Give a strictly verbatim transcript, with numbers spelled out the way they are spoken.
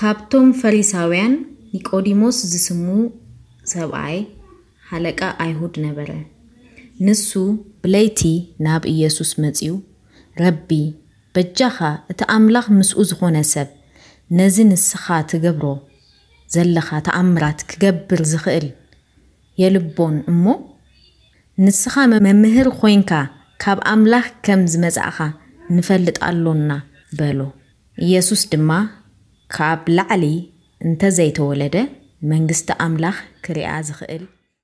ካብቶም ፈሪሳውያን ኒቆዲሞስ ዝስሙ ሰብአይ ሃለቃ አይሁድ ነበረ ንሱ ብለይቲ ናብ ኢየሱስ መጺው ረቢ በጃኻ እቲ አምላኽ ምስኡ ዝኾነ ሰብ ነዚ ንስኻ ትገብሮ ዘለኻ ተአምራት ክገብር ዝኽእል የልቦን እሞ ንስኻ መምህር ኮይንካ ካብ አምላኽ ከም ዝመጻኻ ንፈልጥ አሎና በሎ ኢየሱስ ድማ ካብ ላዕሊ እንተ ዘይተወለደ መንግስት አምላኽ ክሪኣ ዝኽእል